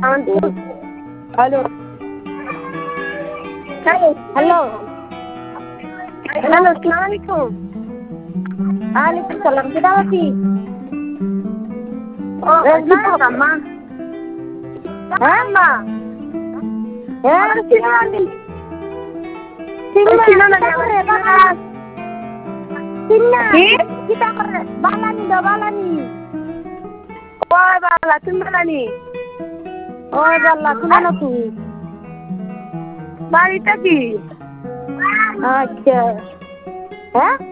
Hello hello hello আসসালামু আলাইকুম। ওয়ালাইকুম সালাম। কেডা আছি? রেজনা মা। হ্যাঁ মা। হ্যাঁ চিনানি। চিনা না করে বাবা। চিনা। কিটা করে? বালানি দো বালানি। ওই বালা তুমি বালানি। ওই বালা শুনা না তুই। বাড়িটা কি? আচ্ছা। হ্যাঁ?